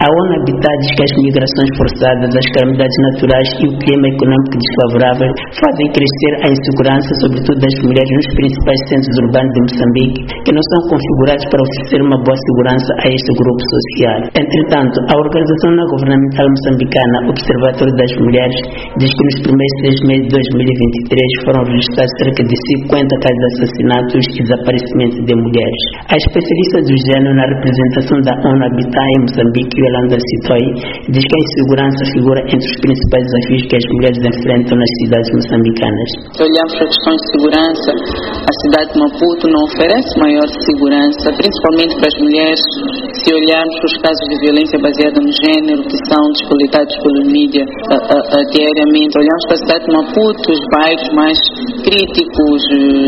A ONU Habitat diz que as migrações forçadas, as calamidades naturais e o clima econômico desfavorável fazem crescer a insegurança, sobretudo das mulheres, nos principais centros urbanos de Moçambique, que não são configurados para oferecer uma boa segurança a este grupo social. Entretanto, a organização não governamental moçambicana Observatório das Mulheres diz que nos primeiros 6 meses de 2023 foram registrados cerca de 50 casos de assassinatos e desaparecimento de mulheres. A especialista do género na representação da ONU Habitat em Moçambique, Yolanda Sitoy, diz que a insegurança figura entre os principais desafios que as mulheres enfrentam nas cidades moçambicanas. Se olharmos para questões de segurança, a cidade de Maputo não oferece maior segurança, principalmente para as mulheres. Se olharmos para os casos de violência baseada no género, que são despolitados pela mídia diariamente, olhamos para a cidade de Maputo, os bairros mais críticos,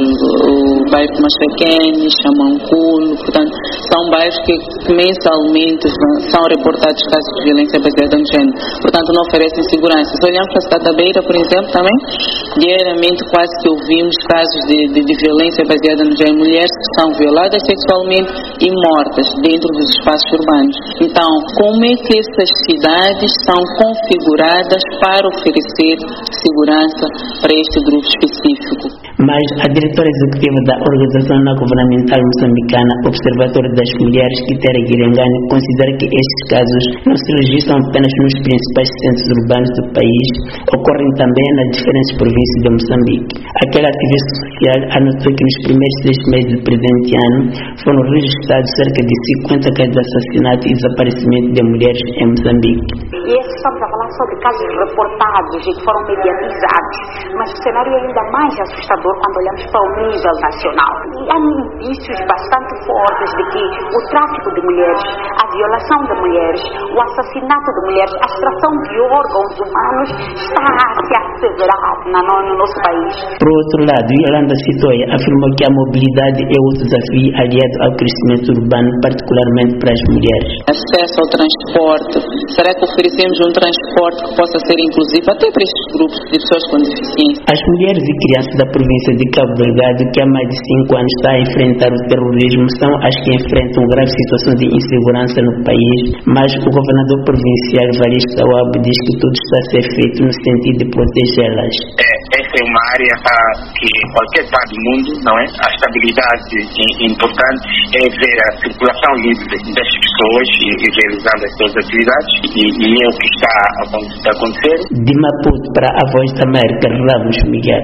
o bairro de Massaquene, Xamanculo, portanto, são bairros que mensalmente são reportados casos de violência baseada no género, portanto não oferecem segurança. Se olhamos para a cidade da Beira, por exemplo, também, diariamente quase que ouvimos casos de violência baseada no género, mulheres que são violadas sexualmente e mortas dentro dos espaços urbanos. Então, como é que essas cidades são configuradas para oferecer segurança para este grupo específico? Mas a diretora executiva da organização não governamental moçambicana Observatório das Mulheres, Kitera Guirengani, considera que estes casos não se registram apenas nos principais centros urbanos do país, ocorrem também nas diferentes províncias de Moçambique. Aquela ativista social anotou que nos primeiros 6 meses do presente ano foram registrados cerca de 50 casos de assassinato e desaparecimento de mulheres em Moçambique. E esses estamos a falar sobre casos reportados e que foram mediatizados, mas o cenário é ainda mais assustador quando olhamos para o nível nacional. E há indícios bastante fortes de que o tráfico de mulheres, a violação de mulheres, o assassinato de mulheres, a extração de órgãos humanos está a se acelerar no nosso país. Por outro lado, Yolanda Sitoy afirmou que a mobilidade é outro desafio aliado ao crescimento urbano, particularmente para as mulheres. Acesso ao transporte. Será que oferecemos um transporte que possa ser inclusivo até para estes grupos de pessoas com deficiência? As mulheres e crianças da província de Cabo Delgado, que há mais de 5 anos está a enfrentar o terrorismo, são as que enfrentam grave situação de insegurança no país, mas o governador provincial Evaristo Awab diz que tudo está a ser feito no sentido de protegê-las. Essa é uma área que em qualquer parte do mundo, não é? A estabilidade importante é ver a circulação livre das pessoas e realizando as suas atividades e é o que está a acontecer. De Maputo para a Voz da América, Ramos Miguel.